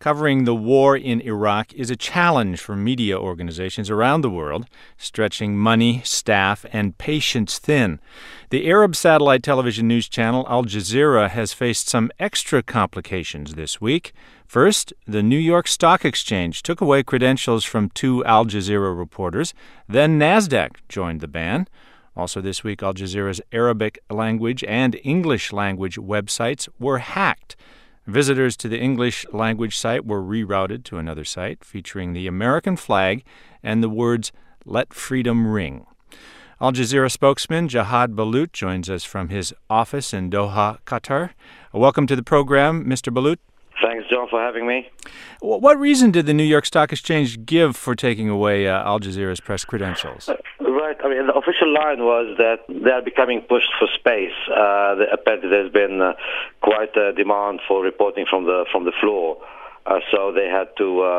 Covering the war in Iraq is a challenge for media organizations around the world, stretching money, staff, and patience thin. The Arab satellite television news channel Al Jazeera has faced some extra complications this week. First, the New York Stock Exchange took away credentials from 2 Al Jazeera reporters. Then NASDAQ joined the ban. Also this week, Al Jazeera's Arabic language and English language websites were hacked. Visitors to the English language site were rerouted to another site featuring the American flag and the words, "Let Freedom Ring." Al Jazeera spokesman Jahad Balout joins us from his office in Doha, Qatar. Welcome to the program, Mr. Balout. Thanks, John, for having me. What reason did the New York Stock Exchange give for taking away Al Jazeera's press credentials? Right. I mean, the official line was that they are becoming pushed for space. Apparently, there's been quite a demand for reporting from the floor, so they had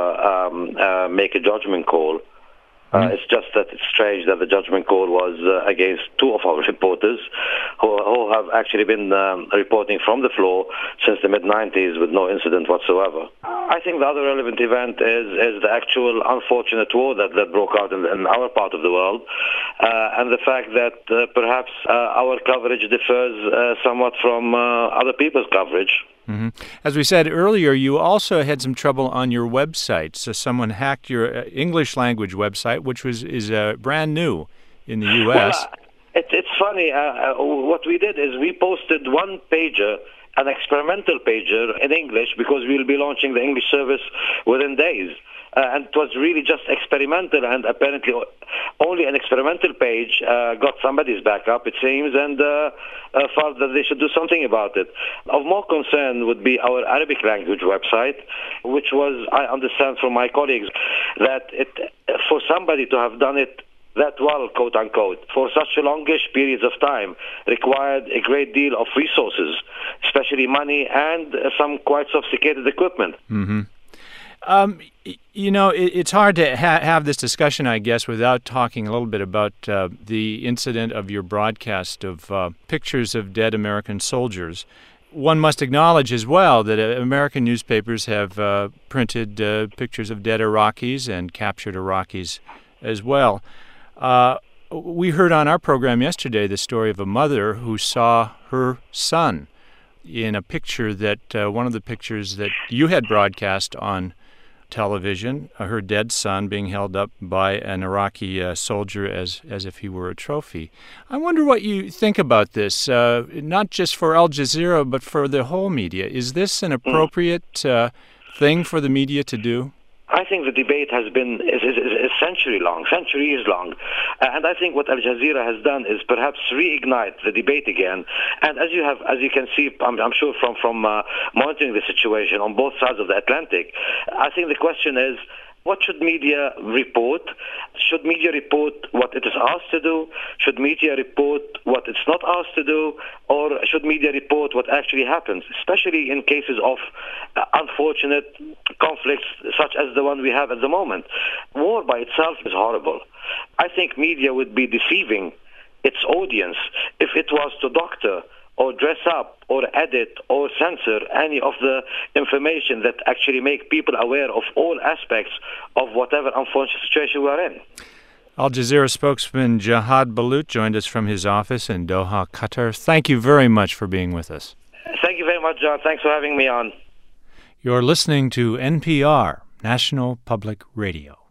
to make a judgment call. It's just that it's strange that the judgment call was against 2 of our reporters who have actually been reporting from the floor since the mid-90s with no incident whatsoever. I think the other relevant event is the actual unfortunate war that broke out in our part of the world, and the fact that perhaps our coverage differs somewhat from other people's coverage. Mm-hmm. As we said earlier, you also had some trouble on your website. So someone hacked your English language website, which is brand new in the U.S. Well, it's funny. What we did is we posted one pager, an experimental pager in English, because we'll be launching the English service within days. And it was really just experimental, and apparently only an experimental page got somebody's backup, it seems, and felt that they should do something about it. Of more concern would be our Arabic language website, which was, I understand from my colleagues, that for somebody to have done it that well, quote-unquote, for such a longish periods of time, required a great deal of resources, especially money and some quite sophisticated equipment. Mm-hmm. It's hard to have this discussion, I guess, without talking a little bit about the incident of your broadcast of pictures of dead American soldiers. One must acknowledge as well that American newspapers have printed pictures of dead Iraqis and captured Iraqis as well. We heard on our program yesterday the story of a mother who saw her son in a picture that one of the pictures that you had broadcast on television, her dead son being held up by an Iraqi soldier as if he were a trophy. I wonder what you think about this, not just for Al Jazeera, but for the whole media. Is this an appropriate thing for the media to do? I think the debate has been centuries long, and I think what Al Jazeera has done is perhaps reignite the debate again. And as you can see, I'm sure from monitoring the situation on both sides of the Atlantic, I think the question is, what should media report? Should media report what it is asked to do? Should media report what it's not asked to do? Or should media report what actually happens, especially in cases of unfortunate conflicts such as the one we have at the moment? War by itself is horrible. I think media would be deceiving its audience if it was to doctor or dress up or edit or censor any of the information that actually make people aware of all aspects of whatever unfortunate situation we are in. Al Jazeera spokesman Jahad Balout joined us from his office in Doha, Qatar. Thank you very much for being with us. Thank you very much, John. Thanks for having me on. You're listening to NPR, National Public Radio.